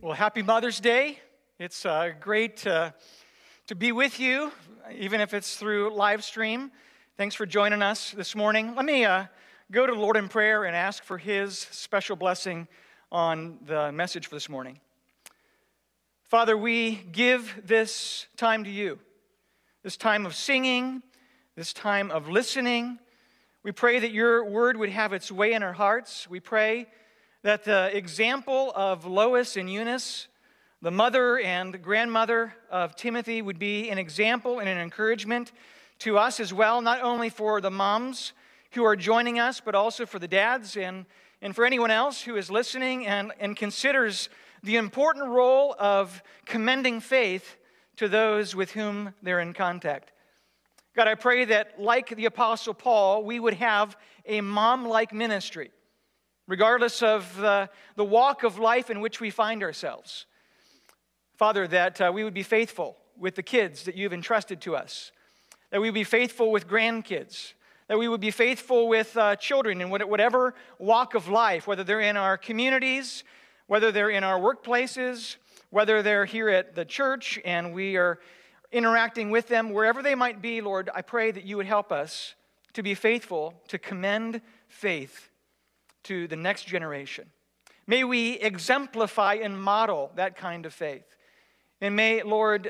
Well, happy Mother's Day. It's great to be with you, even if it's through live stream. Thanks for joining us this morning. Let me go to the Lord in prayer and ask for His special blessing on the message for this morning. Father, we give this time to you, this time of singing, this time of listening. We pray that your word would have its way in our hearts. We pray that the example of Lois and Eunice, the mother and grandmother of Timothy, would be an example and an encouragement to us as well, not only for the moms who are joining us, but also for the dads and for anyone else who is listening and considers the important role of commending faith to those with whom they're in contact. God, I pray that, like the Apostle Paul, we would have a mom-like ministry, regardless of the walk of life in which we find ourselves. Father, that we would be faithful with the kids that you've entrusted to us, that we would be faithful with grandkids, that we would be faithful with children in whatever walk of life, whether they're in our communities, whether they're in our workplaces, whether they're here at the church and we are interacting with them, wherever they might be. Lord, I pray that you would help us to be faithful, to commend faith to the next generation. May we exemplify and model that kind of faith. And may, Lord,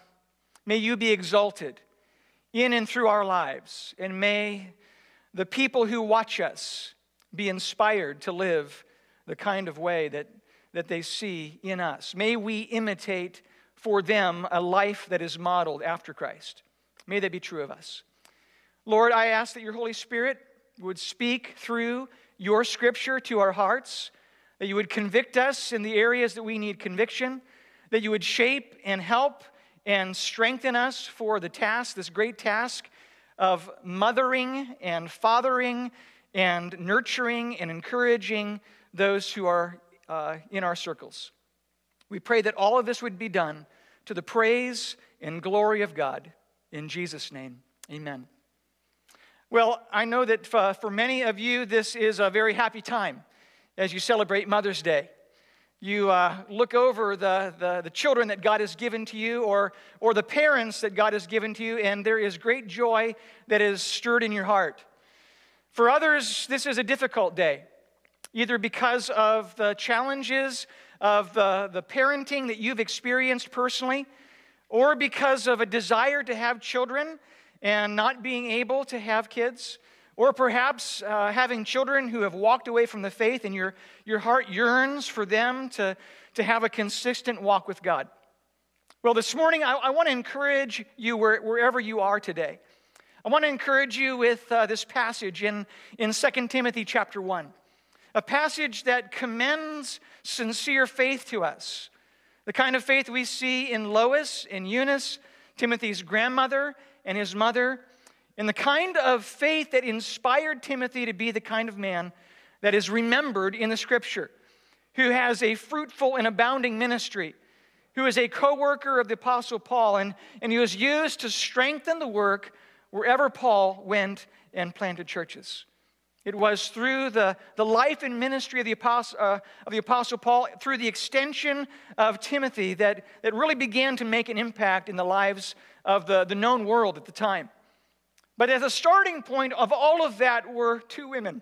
may you be exalted in and through our lives. And may the people who watch us be inspired to live the kind of way that they see in us. May we imitate for them a life that is modeled after Christ. May that be true of us. Lord, I ask that your Holy Spirit would speak through your scripture to our hearts, that you would convict us in the areas that we need conviction, that you would shape and help and strengthen us for the task, this great task of mothering and fathering and nurturing and encouraging those who are in our circles. We pray that all of this would be done to the praise and glory of God. In Jesus' name, amen. Well, I know that for many of you, this is a very happy time as you celebrate Mother's Day. You look over the children that God has given to you or the parents that God has given to you, and there is great joy that is stirred in your heart. For others, this is a difficult day, either because of the challenges of the parenting that you've experienced personally, or because of a desire to have children and not being able to have kids, or perhaps having children who have walked away from the faith and your heart yearns for them to have a consistent walk with God. Well, this morning I want to encourage you wherever you are today. I want to encourage you with this passage in 2 Timothy chapter 1, a passage that commends sincere faith to us, the kind of faith we see in Lois and Eunice, Timothy's grandmother and his mother, and the kind of faith that inspired Timothy to be the kind of man that is remembered in the Scripture, who has a fruitful and abounding ministry, who is a co-worker of the Apostle Paul, and he was used to strengthen the work wherever Paul went and planted churches. It was through the life and ministry of the Apostle Paul, through the extension of Timothy, that really began to make an impact in the lives of the known world at the time. But as a starting point of all of that were two women,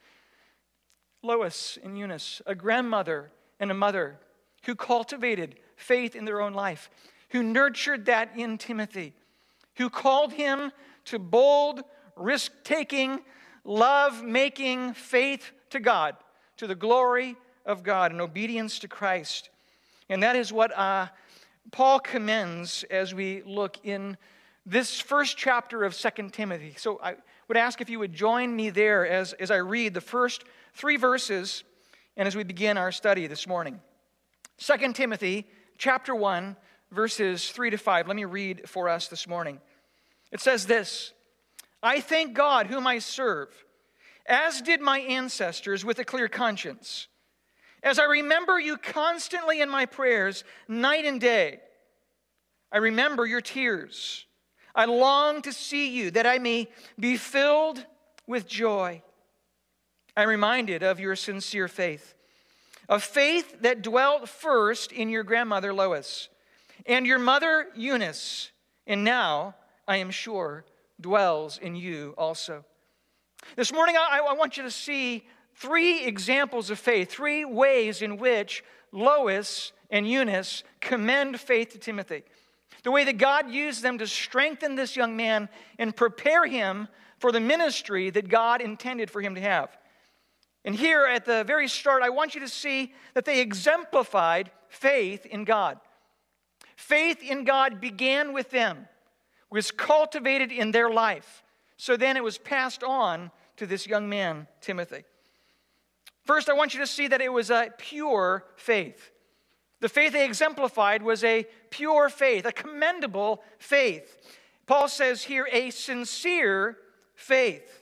Lois and Eunice, a grandmother and a mother who cultivated faith in their own life, who nurtured that in Timothy, who called him to bold, risk-taking, love-making faith to God, to the glory of God and obedience to Christ. And that is what Paul commends as we look in this first chapter of 2 Timothy. So I would ask if you would join me there as I read the first 3 verses and as we begin our study this morning. 2 Timothy chapter 1, verses 3 to 5. Let me read for us this morning. It says this: I thank God whom I serve, as did my ancestors, with a clear conscience. As I remember you constantly in my prayers, night and day, I remember your tears. I long to see you, that I may be filled with joy. I'm reminded of your sincere faith, a faith that dwelt first in your grandmother Lois and your mother Eunice, and now, I am sure, dwells in you also. This morning, I want you to see three examples of faith, three ways in which Lois and Eunice commend faith to Timothy. The way that God used them to strengthen this young man and prepare him for the ministry that God intended for him to have. And here at the very start, I want you to see that they exemplified faith in God. Faith in God began with them, was cultivated in their life. So then it was passed on to this young man, Timothy. First, I want you to see that it was a pure faith. The faith they exemplified was a pure faith, a commendable faith. Paul says here, a sincere faith.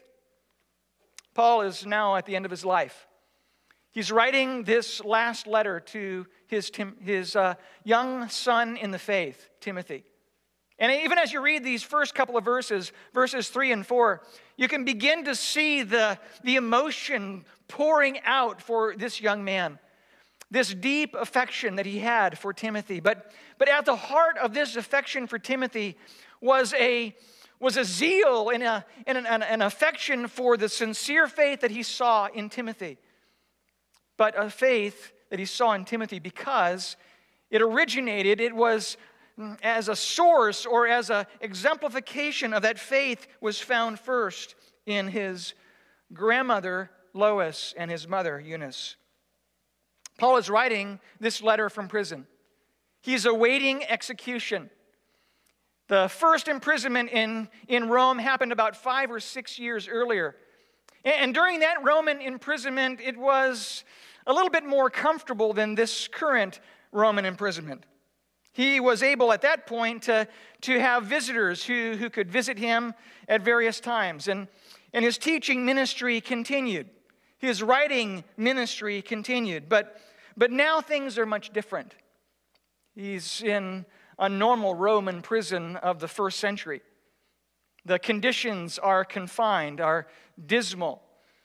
Paul is now at the end of his life. He's writing this last letter to his young son in the faith, Timothy. And even as you read these first couple of verses 3 and 4, you can begin to see the emotion pouring out for this young man, this deep affection that he had for Timothy. But at the heart of this affection for Timothy was a zeal and an affection for the sincere faith that he saw in Timothy. But a faith that he saw in Timothy because it was as a source or as an exemplification of that faith was found first in his grandmother Lois and his mother Eunice. Paul is writing this letter from prison. He's awaiting execution. The first imprisonment in Rome happened about 5 or 6 years earlier. And during that Roman imprisonment, it was a little bit more comfortable than this current Roman imprisonment. He was able at that point to have visitors who could visit him at various times. And his teaching ministry continued. His writing ministry continued. But now things are much different. He's in a normal Roman prison of the first century. The conditions are confined, are dismal.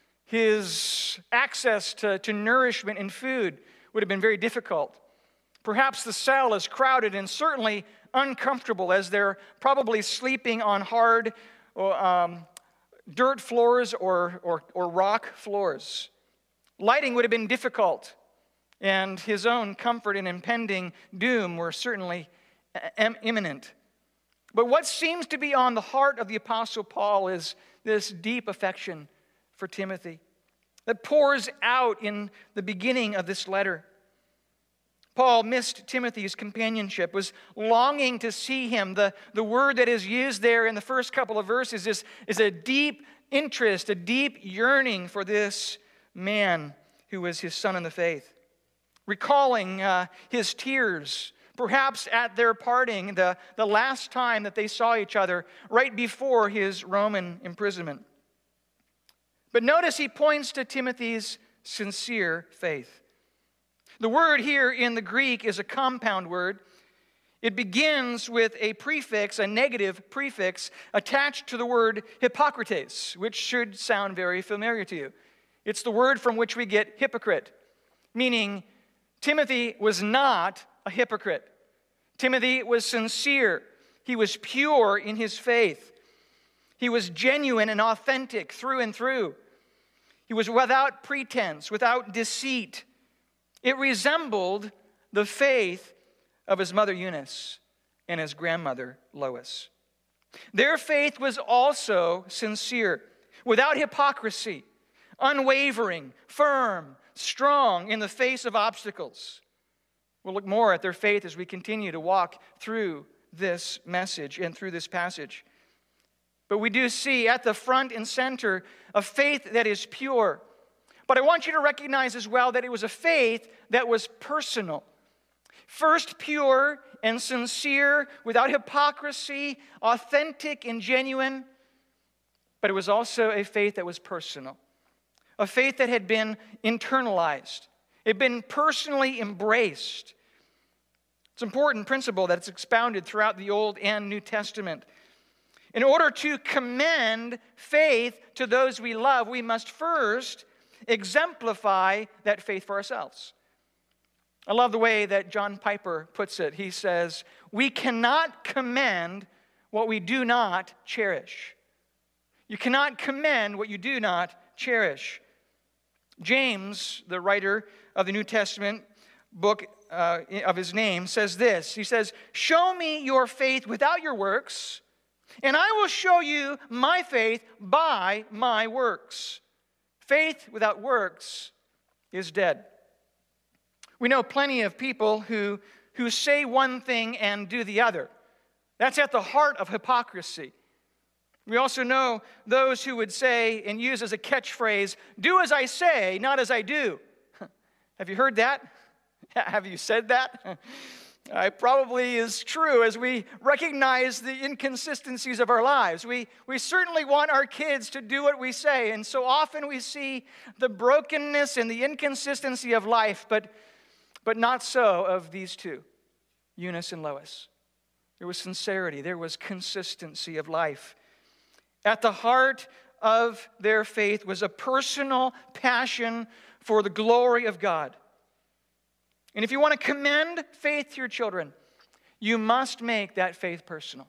His access to nourishment and food would have been very difficult. Perhaps the cell is crowded and certainly uncomfortable as they're probably sleeping on hard dirt floors or rock floors. Lighting would have been difficult, and his own comfort and impending doom were certainly imminent. But what seems to be on the heart of the Apostle Paul is this deep affection for Timothy that pours out in the beginning of this letter. Paul missed Timothy's companionship, was longing to see him. The word that is used there in the first couple of verses is a deep interest, a deep yearning for this man who was his son in the faith. Recalling his tears, perhaps at their parting, the last time that they saw each other, right before his Roman imprisonment. But notice he points to Timothy's sincere faith. The word here in the Greek is a compound word. It begins with a prefix, a negative prefix, attached to the word Hippocrates, which should sound very familiar to you. It's the word from which we get hypocrite, meaning Timothy was not a hypocrite. Timothy was sincere. He was pure in his faith. He was genuine and authentic through and through. He was without pretense, without deceit. It resembled the faith of his mother Eunice and his grandmother Lois. Their faith was also sincere, without hypocrisy, unwavering, firm, strong in the face of obstacles. We'll look more at their faith as we continue to walk through this message and through this passage. But we do see at the front and center a faith that is pure. But I want you to recognize as well that it was a faith that was personal. First, pure and sincere, without hypocrisy, authentic and genuine. But it was also a faith that was personal. A faith that had been internalized. It had been personally embraced. It's an important principle that's expounded throughout the Old and New Testament. In order to commend faith to those we love, we must first exemplify that faith for ourselves. I love the way that John Piper puts it. He says, "We cannot commend what we do not cherish." You cannot commend what you do not cherish. James, the writer of the New Testament book of his name, says this. He says, "Show me your faith without your works, and I will show you my faith by my works." Faith without works is dead. We know plenty of people who say one thing and do the other. That's at the heart of hypocrisy. We also know those who would say and use as a catchphrase, "Do as I say, not as I do." Have you heard that? Have you said that? It probably is true as we recognize the inconsistencies of our lives. We certainly want our kids to do what we say, and so often we see the brokenness and the inconsistency of life, but not so of these two, Eunice and Lois. There was sincerity, there was consistency of life. At the heart of their faith was a personal passion for the glory of God. And if you want to commend faith to your children, you must make that faith personal.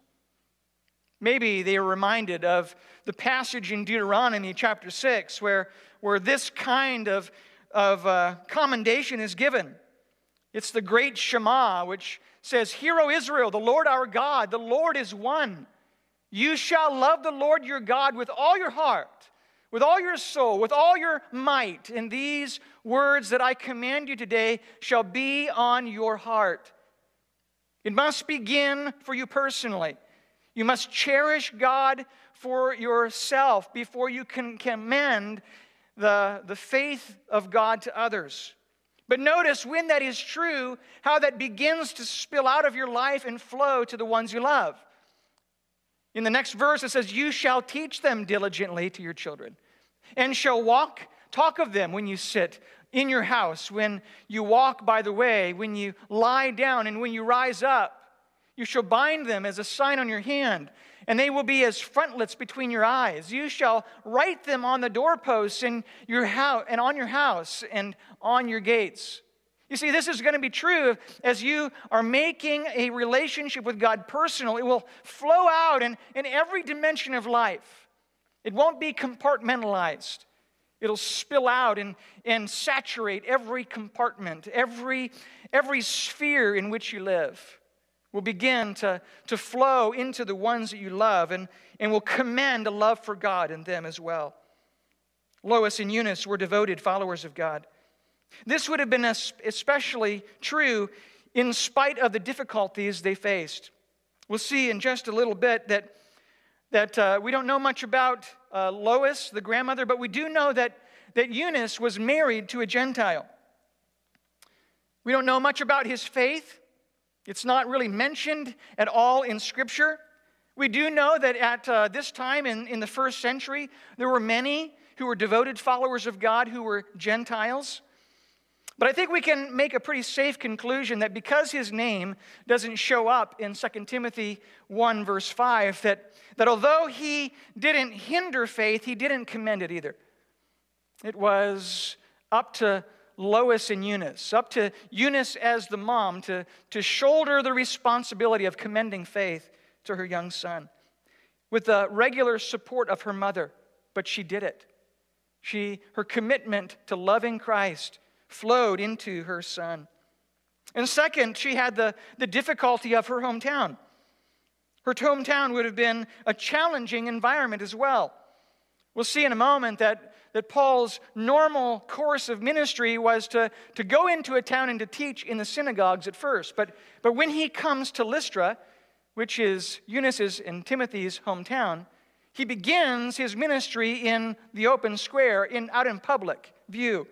Maybe they are reminded of the passage in Deuteronomy chapter 6 where this kind of commendation is given. It's the great Shema, which says, "Hear, O Israel, the Lord our God, the Lord is one. You shall love the Lord your God with all your heart, with all your soul, with all your might. And these words that I command you today shall be on your heart." It must begin for you personally. You must cherish God for yourself before you can commend the faith of God to others. But notice when that is true, how that begins to spill out of your life and flow to the ones you love. In the next verse, it says, "You shall teach them diligently to your children, and shall talk of them when you sit in your house, when you walk by the way, when you lie down, and when you rise up. You shall bind them as a sign on your hand, and they will be as frontlets between your eyes. You shall write them on the doorposts in your house, and on your house, and on your gates." You see, this is going to be true as you are making a relationship with God personal. It will flow out in every dimension of life. It won't be compartmentalized. It'll spill out and saturate every compartment, every sphere in which you live. Will begin to flow into the ones that you love and will commend a love for God in them as well. Lois and Eunice were devoted followers of God. This would have been especially true in spite of the difficulties they faced. We'll see in just a little bit that we don't know much about Lois, the grandmother, but we do know that Eunice was married to a Gentile. We don't know much about his faith. It's not really mentioned at all in Scripture. We do know that at this time in the first century, there were many who were devoted followers of God who were Gentiles. But I think we can make a pretty safe conclusion that because his name doesn't show up in 2 Timothy 1 verse 5, that although he didn't hinder faith, he didn't commend it either. It was up to Lois and Eunice, up to Eunice as the mom to shoulder the responsibility of commending faith to her young son with the regular support of her mother, but she did it. Her commitment to loving Christ flowed into her son. And second, she had the difficulty of her hometown. Her hometown would have been a challenging environment as well. We'll see in a moment that Paul's normal course of ministry was to go into a town and to teach in the synagogues at first. But when he comes to Lystra, which is Eunice's and Timothy's hometown, he begins his ministry in the open square, out in public view.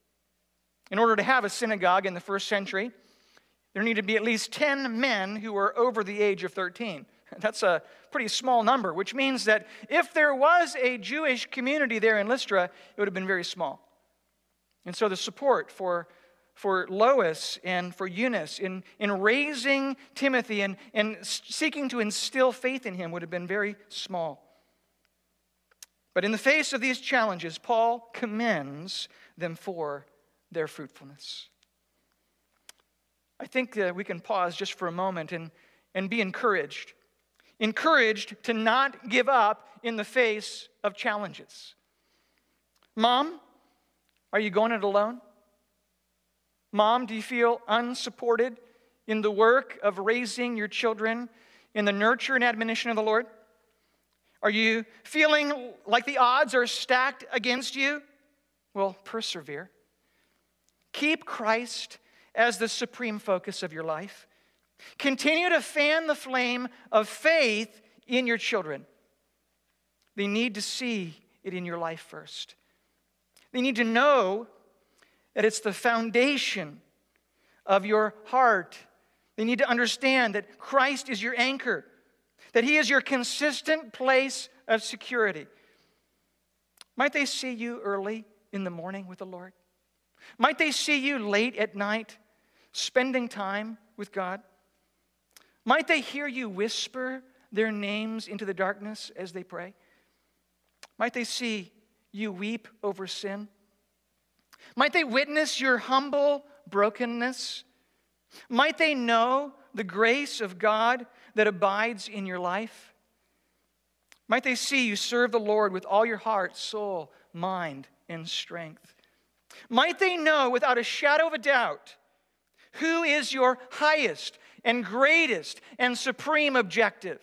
In order to have a synagogue in the first century, there needed to be at least 10 men who were over the age of 13. That's a pretty small number, which means that if there was a Jewish community there in Lystra, it would have been very small. And so the support for Lois and for Eunice in raising Timothy and seeking to instill faith in him would have been very small. But in the face of these challenges, Paul commends them for their fruitfulness. think we can pause just for a moment and be encouraged. Encouraged to not give up in the face of challenges. Mom, are you going it alone? Mom, do you feel unsupported in the work of raising your children in the nurture and admonition of the Lord? Are you feeling like the odds are stacked against you? Well, persevere. Keep Christ as the supreme focus of your life. Continue to fan the flame of faith in your children. They need to see it in your life first. They need to know that it's the foundation of your heart. They need to understand that Christ is your anchor, that He is your consistent place of security. Might they see you early in the morning with the Lord? Might they see you late at night spending time with God? Might they hear you whisper their names into the darkness as they pray? Might they see you weep over sin? Might they witness your humble brokenness? Might they know the grace of God that abides in your life? Might they see you serve the Lord with all your heart, soul, mind, and strength? Might they know without a shadow of a doubt who is your highest and greatest and supreme objective?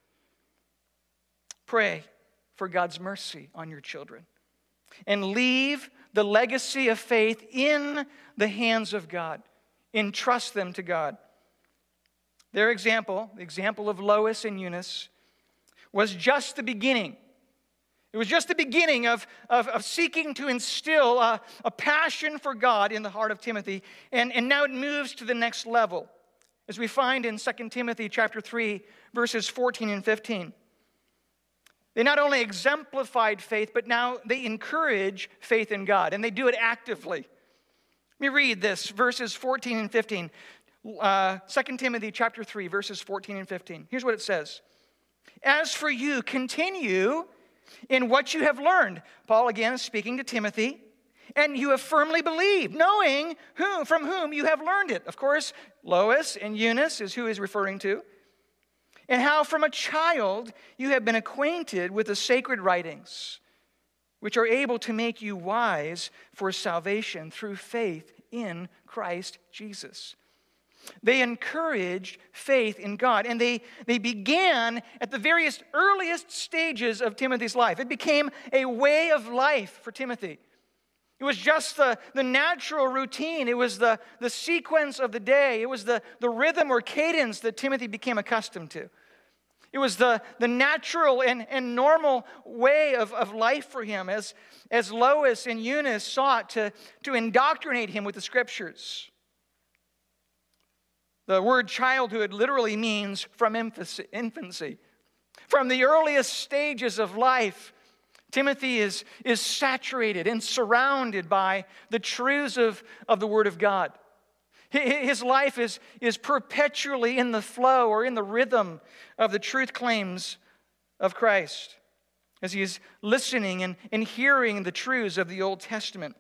Pray for God's mercy on your children and leave the legacy of faith in the hands of God. Entrust them to God. Their example, the example of Lois and Eunice, was just the beginning. It was just the beginning of seeking to instill a passion for God in the heart of Timothy. And now it moves to the next level, as we find in 2 Timothy chapter 3, verses 14 and 15. They not only exemplified faith, but now they encourage faith in God, and they do it actively. Let me read this, verses 14 and 15. 2 Timothy chapter 3, verses 14 and 15. Here's what it says. As for you, continue in what you have learned. Paul again is speaking to Timothy. And you have firmly believed, knowing from whom you have learned it. Of course, Lois and Eunice is who he's referring to. And how from a child you have been acquainted with the sacred writings, which are able to make you wise for salvation through faith in Christ Jesus. They encouraged faith in God, and they began at the various earliest stages of Timothy's life. It became a way of life for Timothy. It was just the natural routine. It was the sequence of the day. It was the rhythm or cadence that Timothy became accustomed to. It was the natural and normal way of life for him as Lois and Eunice sought to indoctrinate him with the Scriptures. The word childhood literally means from infancy. From the earliest stages of life, Timothy is saturated and surrounded by the truths of the Word of God. His life is perpetually in the flow or in the rhythm of the truth claims of Christ as he is listening and hearing the truths of the Old Testament.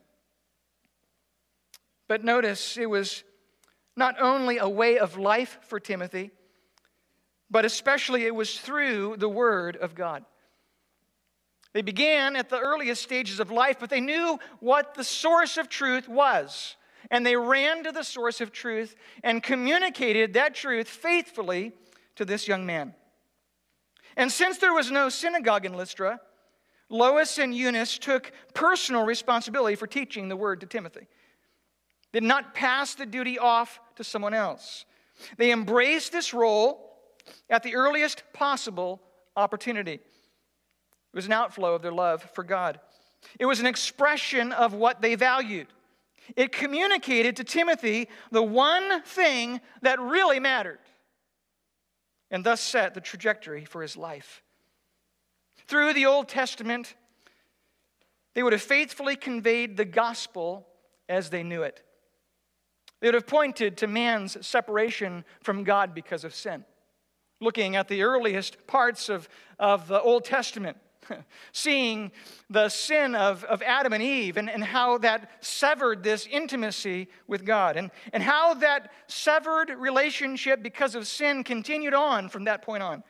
But notice, it was not only a way of life for Timothy, but especially it was through the Word of God. They began at the earliest stages of life, but they knew what the source of truth was. And they ran to the source of truth and communicated that truth faithfully to this young man. And since there was no synagogue in Lystra, Lois and Eunice took personal responsibility for teaching the word to Timothy. They did not pass the duty off to someone else. They embraced this role at the earliest possible opportunity. It was an outflow of their love for God. It was an expression of what they valued. It communicated to Timothy the one thing that really mattered, and thus set the trajectory for his life. Through the Old Testament, they would have faithfully conveyed the gospel as they knew it. They would have pointed to man's separation from God because of sin. Looking at the earliest parts of the Old Testament, seeing the sin of Adam and Eve and how that severed this intimacy with God, and how that severed relationship because of sin continued on from that point on.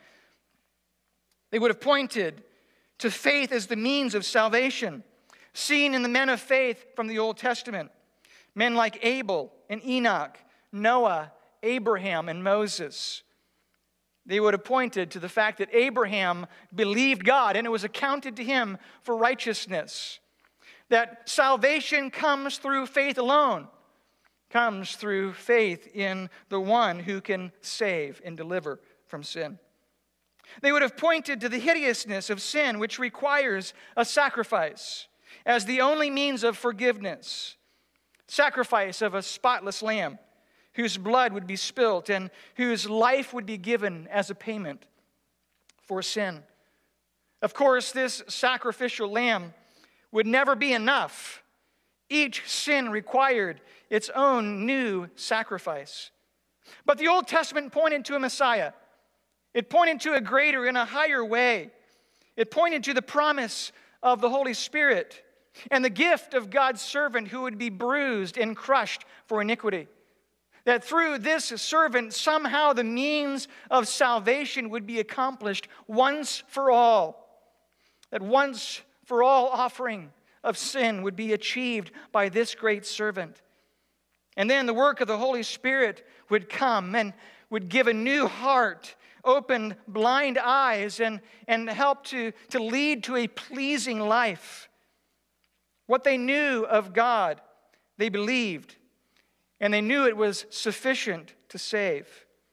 They would have pointed to faith as the means of salvation, seen in the men of faith from the Old Testament, men like Abel and Enoch, Noah, Abraham, and Moses. They would have pointed to the fact that Abraham believed God and it was accounted to him for righteousness. That salvation comes through faith alone, comes through faith in the one who can save and deliver from sin. They would have pointed to the hideousness of sin, which requires a sacrifice, as the only means of forgiveness. Sacrifice of a spotless lamb, whose blood would be spilt and whose life would be given as a payment for sin. Of course, this sacrificial lamb would never be enough. Each sin required its own new sacrifice. But the Old Testament pointed to a Messiah. It pointed to a greater and a higher way. It pointed to the promise of the Holy Spirit and the gift of God's servant who would be bruised and crushed for iniquity. That through this servant, somehow the means of salvation would be accomplished once for all. That once for all offering of sin would be achieved by this great servant. And then the work of the Holy Spirit would come and would give a new heart, open blind eyes, and help to lead to a pleasing life. What they knew of God, they believed. And they knew it was sufficient to save.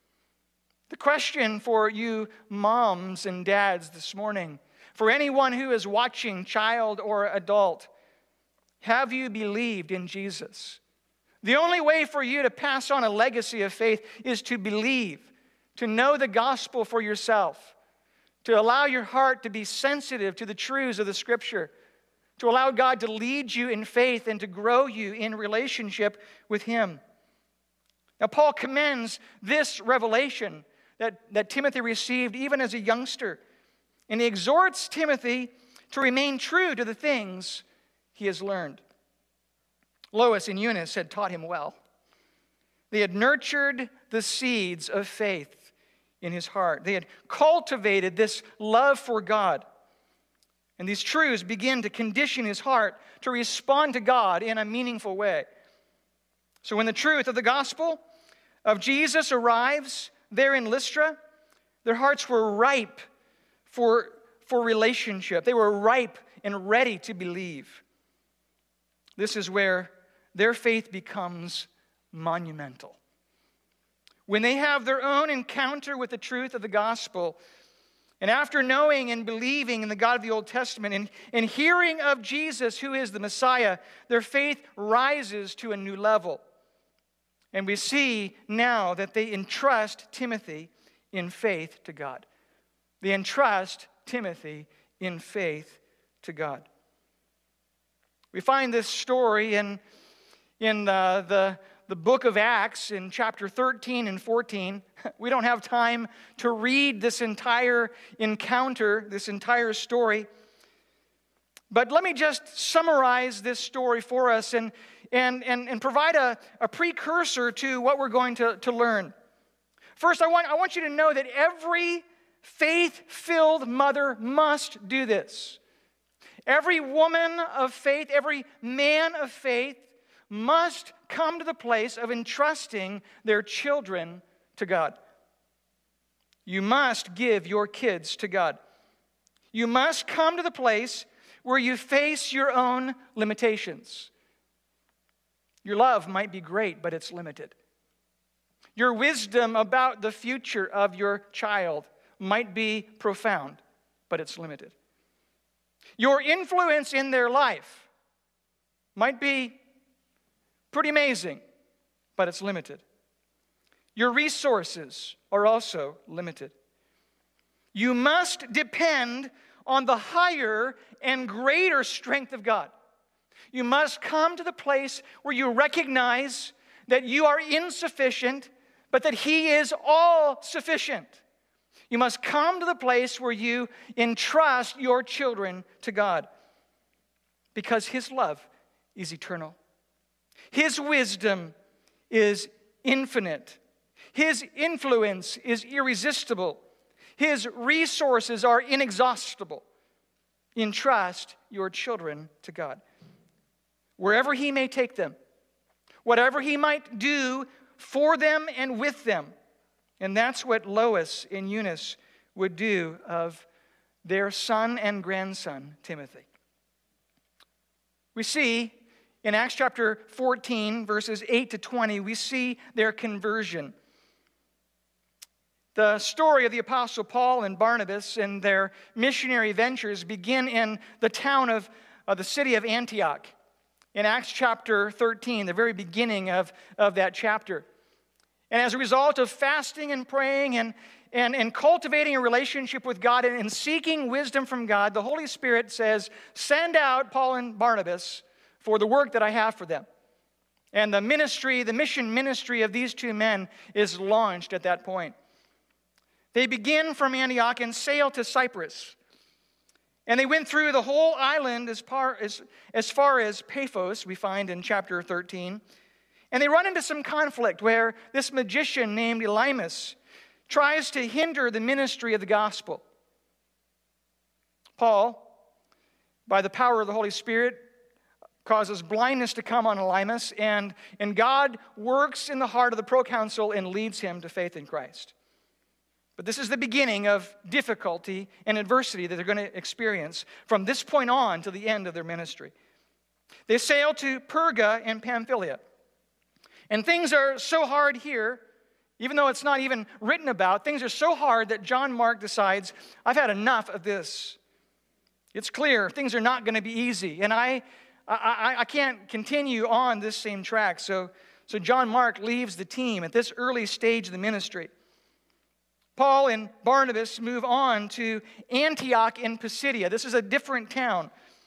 The question for you moms and dads this morning, for anyone who is watching, child or adult, have you believed in Jesus? The only way for you to pass on a legacy of faith is to believe, to know the gospel for yourself, to allow your heart to be sensitive to the truths of the Scripture, to allow God to lead you in faith and to grow you in relationship with Him. Now, Paul commends this revelation that Timothy received even as a youngster, and he exhorts Timothy to remain true to the things he has learned. Lois and Eunice had taught him well. They had nurtured the seeds of faith in his heart. They had cultivated this love for God. And these truths begin to condition his heart to respond to God in a meaningful way. So when the truth of the gospel of Jesus arrives there in Lystra, their hearts were ripe for relationship. They were ripe and ready to believe. This is where their faith becomes monumental. When they have their own encounter with the truth of the gospel, and after knowing and believing in the God of the Old Testament and hearing of Jesus, who is the Messiah, their faith rises to a new level. And we see now that they entrust Timothy in faith to God. They entrust Timothy in faith to God. We find this story in the book of Acts in chapter 13 and 14. We don't have time to read this entire encounter, this entire story. But let me just summarize this story for us and provide a precursor to what we're going to learn. First, I want you to know that every faith-filled mother must do this. Every woman of faith, every man of faith must come to the place of entrusting their children to God. You must give your kids to God. You must come to the place where you face your own limitations. Your love might be great, but it's limited. Your wisdom about the future of your child might be profound, but it's limited. Your influence in their life might be pretty amazing, but it's limited. Your resources are also limited. You must depend on the higher and greater strength of God. You must come to the place where you recognize that you are insufficient, but that He is all sufficient. You must come to the place where you entrust your children to God, because His love is eternal. His wisdom is infinite. His influence is irresistible. His resources are inexhaustible. Entrust your children to God. Wherever He may take them, whatever He might do for them and with them. And that's what Lois and Eunice would do of their son and grandson, Timothy. We see in Acts chapter 14, verses 8 to 20, we see their conversion. The story of the Apostle Paul and Barnabas and their missionary ventures begin in the town of the city of Antioch. In Acts chapter 13, the very beginning of that chapter. And as a result of fasting and praying and cultivating a relationship with God and seeking wisdom from God, the Holy Spirit says, send out Paul and Barnabas for the work that I have for them. And the mission ministry of these two men is launched at that point. They begin from Antioch and sail to Cyprus. And they went through the whole island as far as Paphos, we find in chapter 13. And they run into some conflict where this magician named Elymas tries to hinder the ministry of the gospel. Paul, by the power of the Holy Spirit, causes blindness to come on Elymas, and God works in the heart of the proconsul and leads him to faith in Christ. But this is the beginning of difficulty and adversity that they're going to experience from this point on to the end of their ministry. They sail to Perga and Pamphylia. And things are so hard here, even though it's not even written about, things are so hard that John Mark decides, I've had enough of this. It's clear things are not going to be easy. And I can't continue on this same track. So John Mark leaves the team at this early stage of the ministry. Paul and Barnabas move on to Antioch in Pisidia. This is a different town.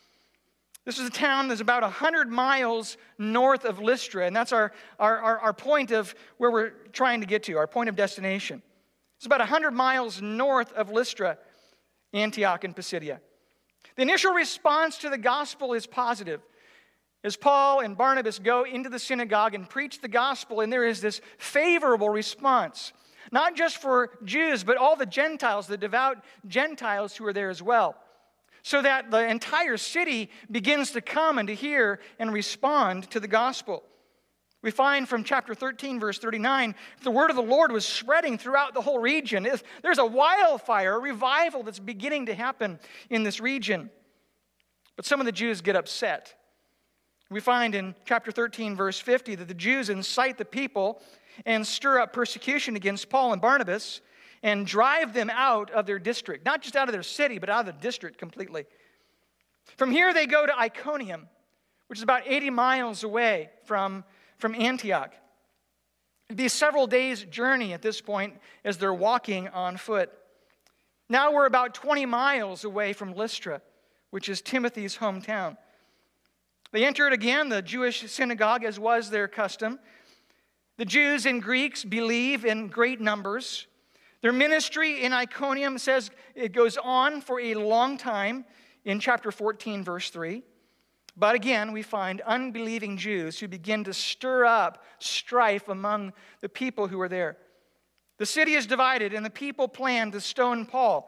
This is a town that's about 100 miles north of Lystra, and that's our point of where we're trying to get to, our point of destination. It's about 100 miles north of Lystra, Antioch in Pisidia. The initial response to the gospel is positive. As Paul and Barnabas go into the synagogue and preach the gospel, and there is this favorable response. Not just for Jews, but all the Gentiles, the devout Gentiles who are there as well. So that the entire city begins to come and to hear and respond to the gospel. We find from chapter 13, verse 39, the word of the Lord was spreading throughout the whole region. There's a wildfire, a revival that's beginning to happen in this region. But some of the Jews get upset. We find in chapter 13, verse 50, that the Jews incite the people and stir up persecution against Paul and Barnabas and drive them out of their district. Not just out of their city, but out of the district completely. From here they go to Iconium, which is about 80 miles away from Antioch. It'd be several days' journey at this point as they're walking on foot. Now we're about 20 miles away from Lystra, which is Timothy's hometown. They entered again the Jewish synagogue, as was their custom. The Jews and Greeks believe in great numbers. Their ministry in Iconium says it goes on for a long time in chapter 14, verse 3. But again, we find unbelieving Jews who begin to stir up strife among the people who are there. The city is divided, and the people plan to stone Paul.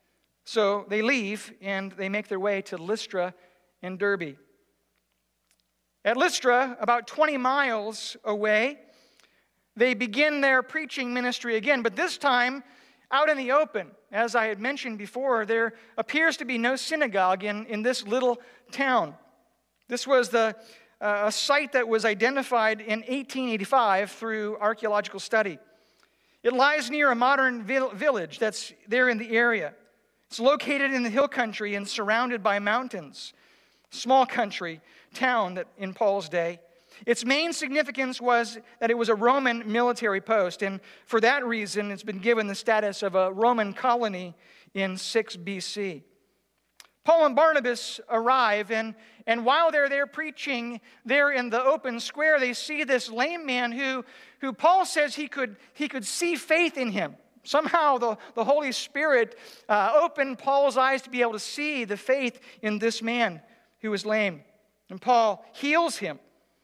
So they leave, and they make their way to Lystra and Derbe. At Lystra, about 20 miles away, they begin their preaching ministry again, but this time out in the open. As I had mentioned before, there appears to be no synagogue in this little town. This was a site that was identified in 1885 through archaeological study. It lies near a modern village that's there in the area. It's located in the hill country and surrounded by mountains. Small country town that in Paul's day. Its main significance was that it was a Roman military post, and for that reason, it's been given the status of a Roman colony in 6 BC. Paul and Barnabas arrive, and while they're there preaching there in the open square, they see this lame man who Paul says he could see faith in him. Somehow the Holy Spirit opened Paul's eyes to be able to see the faith in this man who was lame. And Paul heals him,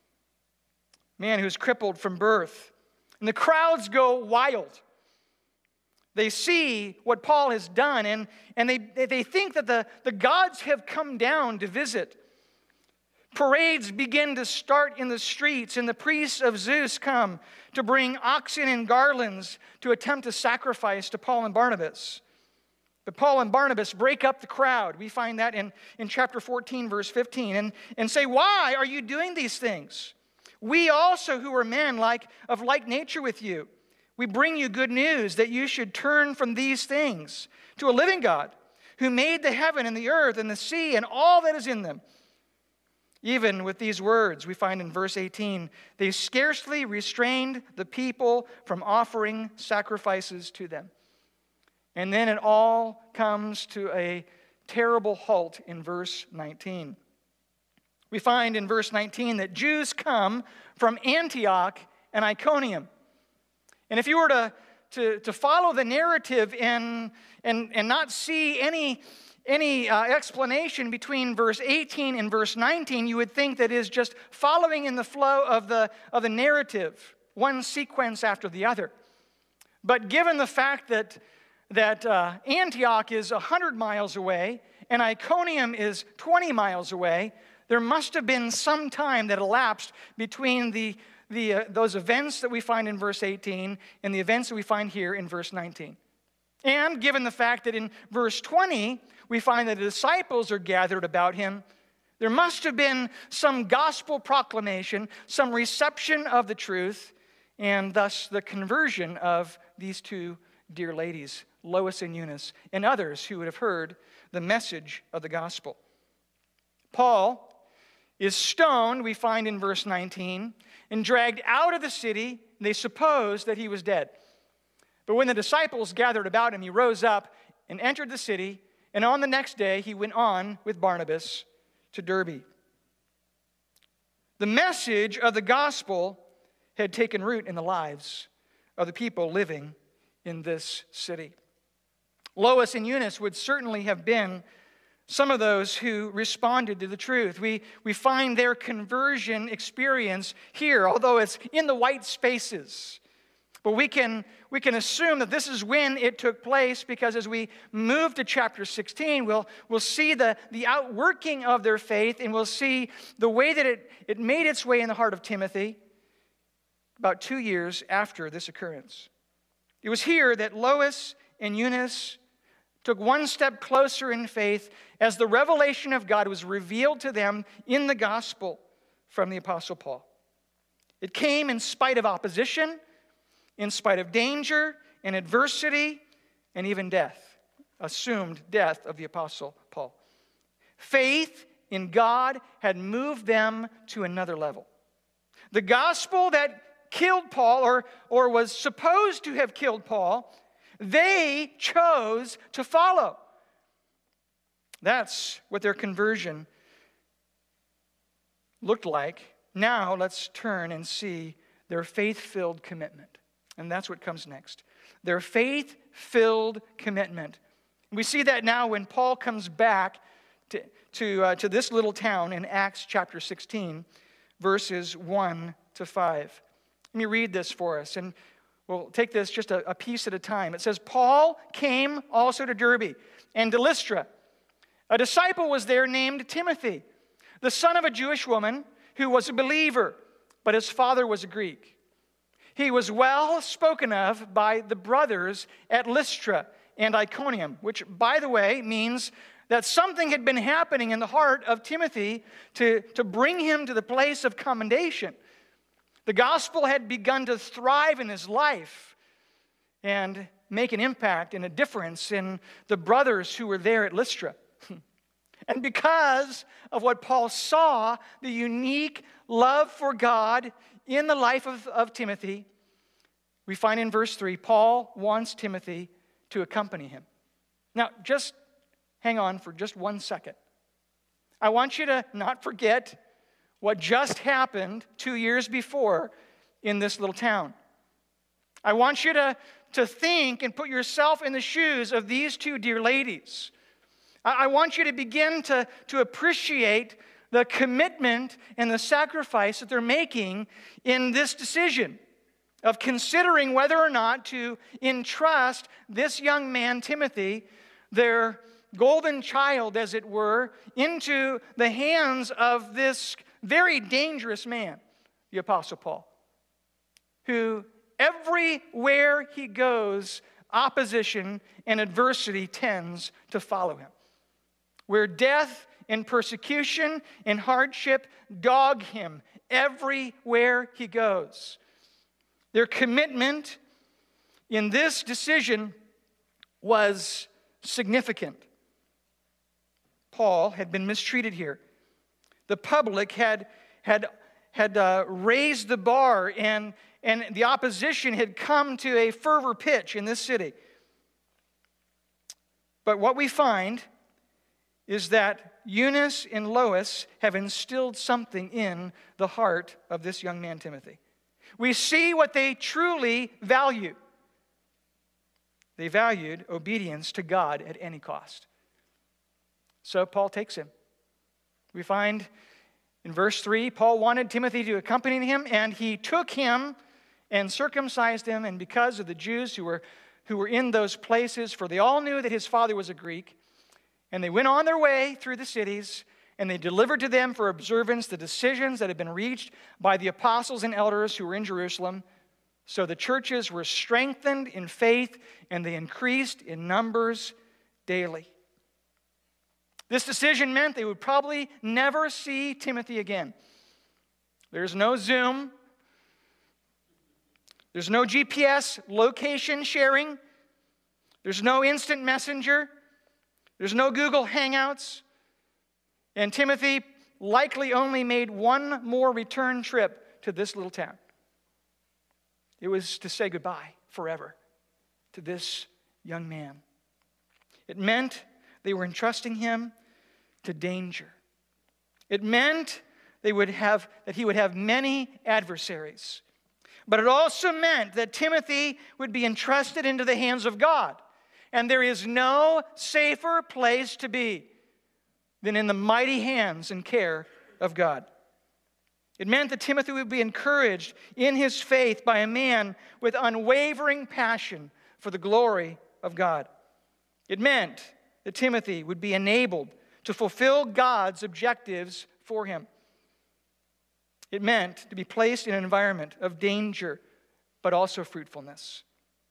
man who's crippled from birth. And the crowds go wild. They see what Paul has done, and they think that the gods have come down to visit. Parades begin to start in the streets, and the priests of Zeus come to bring oxen and garlands to attempt to sacrifice to Paul and Barnabas. But Paul and Barnabas break up the crowd. We find that in chapter 14, verse 15, and say, "Why are you doing these things? We also, who are men of like nature with you, we bring you good news that you should turn from these things to a living God who made the heaven and the earth and the sea and all that is in them." Even with these words, we find in verse 18, they scarcely restrained the people from offering sacrifices to them. And then it all comes to a terrible halt in verse 19. We find in verse 19 that Jews come from Antioch and Iconium. And if you were to follow the narrative and not see any explanation between verse 18 and verse 19, you would think that is just following in the flow of the narrative, one sequence after the other. But given the fact that Antioch is 100 miles away and Iconium is 20 miles away, there must have been some time that elapsed between those events that we find in verse 18 and the events that we find here in verse 19. And given the fact that in verse 20, we find that the disciples are gathered about him, there must have been some gospel proclamation, some reception of the truth, and thus the conversion of these two dear ladies, Lois and Eunice, and others who would have heard the message of the gospel. Paul is stoned, we find in verse 19, and dragged out of the city. They supposed that he was dead. But when the disciples gathered about him, he rose up and entered the city, and on the next day he went on with Barnabas to Derbe. The message of the gospel had taken root in the lives of the people living in this city. Lois and Eunice would certainly have been some of those who responded to the truth. We find their conversion experience here, although it's in the white spaces. But we can assume that this is when it took place, because as we move to chapter 16, we'll see the outworking of their faith, and we'll see the way that it made its way in the heart of Timothy about 2 years after this occurrence. It was here that Lois and Eunice took one step closer in faith as the revelation of God was revealed to them in the gospel from the Apostle Paul. It came in spite of opposition, in spite of danger and adversity, and even death, assumed death of the Apostle Paul. Faith in God had moved them to another level. The gospel that killed Paul, or was supposed to have killed Paul, they chose to follow. That's what their conversion looked like. Now let's turn and see their faith-filled commitment. And that's what comes next. Their faith-filled commitment. We see that now when Paul comes back to this little town in Acts chapter 16, verses 1 to 5. Let me read this for us, and we'll take this just a piece at a time. It says, Paul came also to Derbe and to Lystra. A disciple was there named Timothy, the son of a Jewish woman who was a believer, but his father was a Greek. He was well spoken of by the brothers at Lystra and Iconium, which, by the way, means that something had been happening in the heart of Timothy to bring him to the place of commendation. The gospel had begun to thrive in his life and make an impact and a difference in the brothers who were there at Lystra. And because of what Paul saw, the unique love for God in the life of Timothy, we find in verse 3, Paul wants Timothy to accompany him. Now, just hang on for just 1 second. I want you to not forget what just happened 2 years before in this little town. I want you to to think and put yourself in the shoes of these two dear ladies. I want you to begin to appreciate the commitment and the sacrifice that they're making in this decision of considering whether or not to entrust this young man, Timothy, their golden child, as it were, into the hands of this very dangerous man, the Apostle Paul, who everywhere he goes, opposition and adversity tends to follow him. Where death and persecution and hardship dog him everywhere he goes. Their commitment in this decision was significant. Paul had been mistreated here. The public had raised the bar, and the opposition had come to a fervor pitch in this city. But what we find is that Eunice and Lois have instilled something in the heart of this young man, Timothy. We see what they truly value. They valued obedience to God at any cost. So Paul takes him. We find in verse 3, Paul wanted Timothy to accompany him, and he took him and circumcised him, and because of the Jews who were in those places, for they all knew that his father was a Greek, and they went on their way through the cities, and they delivered to them for observance the decisions that had been reached by the apostles and elders who were in Jerusalem. So the churches were strengthened in faith, and they increased in numbers daily. This decision meant they would probably never see Timothy again. There's no Zoom. There's no GPS location sharing. There's no instant messenger. There's no Google Hangouts. And Timothy likely only made one more return trip to this little town. It was to say goodbye forever to this young man. It meant they were entrusting him to danger. It meant that he would have many adversaries. But it also meant that Timothy would be entrusted into the hands of God. And there is no safer place to be than in the mighty hands and care of God. It meant that Timothy would be encouraged in his faith by a man with unwavering passion for the glory of God. It meant that Timothy would be enabled to fulfill God's objectives for him. It meant to be placed in an environment of danger, but also fruitfulness.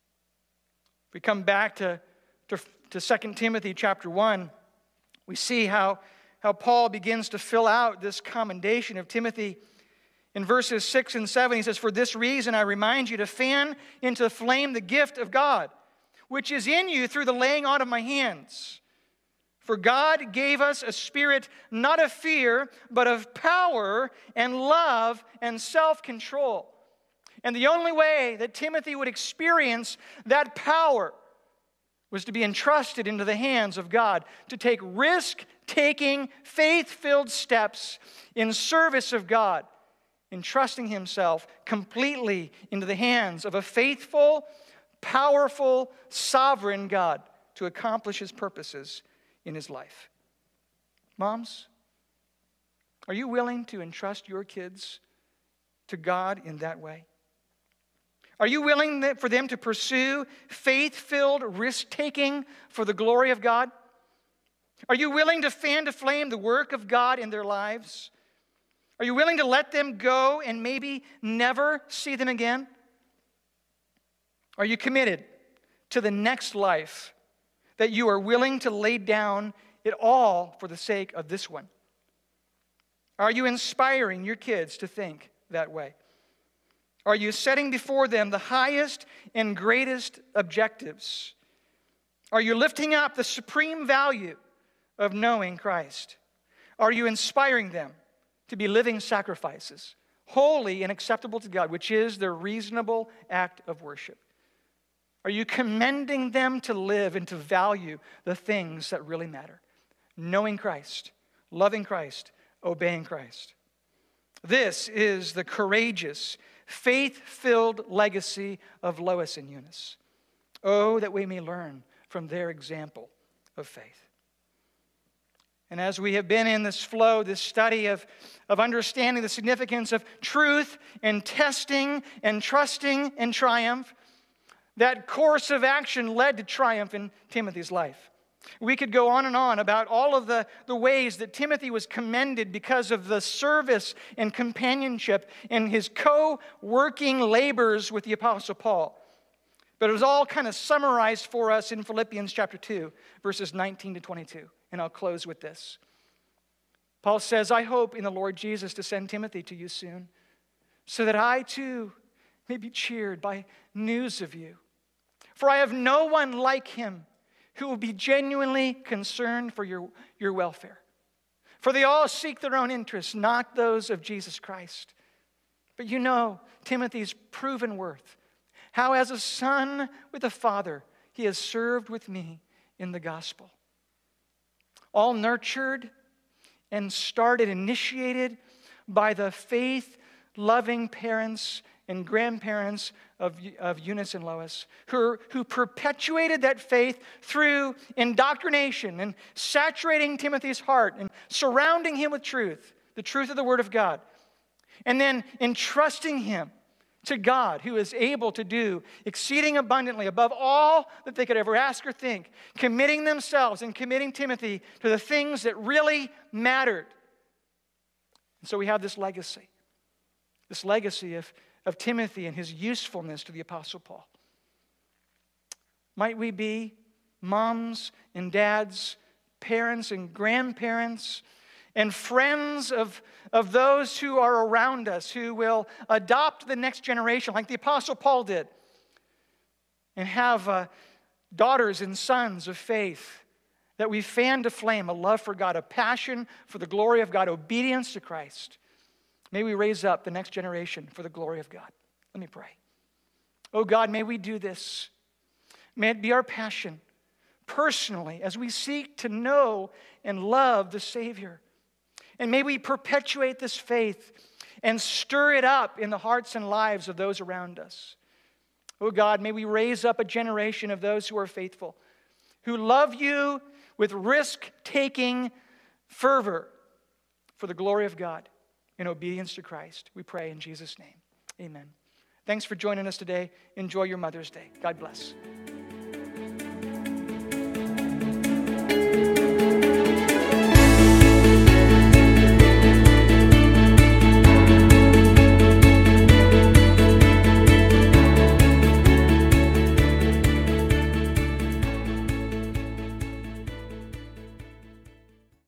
If we come back to 2 Timothy chapter 1, we see how Paul begins to fill out this commendation of Timothy. In verses 6 and 7, he says, "For this reason I remind you to fan into the flame the gift of God, which is in you through the laying on of my hands. For God gave us a spirit not of fear, but of power and love and self-control." And the only way that Timothy would experience that power was to be entrusted into the hands of God, to take risk-taking, faith-filled steps in service of God, entrusting himself completely into the hands of a faithful, powerful, sovereign God to accomplish his purposes in his life. Moms, are you willing to entrust your kids to God in that way? Are you willing for them to pursue faith-filled risk-taking for the glory of God? Are you willing to fan to flame the work of God in their lives? Are you willing to let them go and maybe never see them again? Are you committed to the next life that you are willing to lay down it all for the sake of this one? Are you inspiring your kids to think that way? Are you setting before them the highest and greatest objectives? Are you lifting up the supreme value of knowing Christ? Are you inspiring them to be living sacrifices, holy and acceptable to God, which is their reasonable act of worship? Are you commending them to live and to value the things that really matter? Knowing Christ, loving Christ, obeying Christ. This is the courageous, faith-filled legacy of Lois and Eunice. Oh, that we may learn from their example of faith. And as we have been in this flow, this study of understanding the significance of truth and testing and trusting and triumph, that course of action led to triumph in Timothy's life. We could go on and on about all of the ways that Timothy was commended because of the service and companionship and his co-working labors with the Apostle Paul. But it was all kind of summarized for us in Philippians chapter 2, verses 19 to 22. And I'll close with this. Paul says, I hope in the Lord Jesus to send Timothy to you soon, so that I too may be cheered by news of you. For I have no one like him who will be genuinely concerned for your welfare. For they all seek their own interests, not those of Jesus Christ. But you know Timothy's proven worth, how as a son with a father he has served with me in the gospel. All nurtured and initiated by the faith-loving parents and grandparents of Eunice and Lois, who perpetuated that faith through indoctrination and saturating Timothy's heart and surrounding him with truth, the truth of the Word of God, and then entrusting him to God, who is able to do exceeding abundantly above all that they could ever ask or think, committing themselves and committing Timothy to the things that really mattered. And so we have this legacy of Timothy and his usefulness to the Apostle Paul. Might we be moms and dads, parents and grandparents, and friends of those who are around us, who will adopt the next generation like the Apostle Paul did, and have daughters and sons of faith that we fan to flame, a love for God, a passion for the glory of God, obedience to Christ. May we raise up the next generation for the glory of God. Let me pray. Oh God, may we do this. May it be our passion personally as we seek to know and love the Savior. And may we perpetuate this faith and stir it up in the hearts and lives of those around us. Oh God, may we raise up a generation of those who are faithful, who love you with risk-taking fervor for the glory of God in obedience to Christ. We pray in Jesus' name. Amen. Thanks for joining us today. Enjoy your Mother's Day. God bless.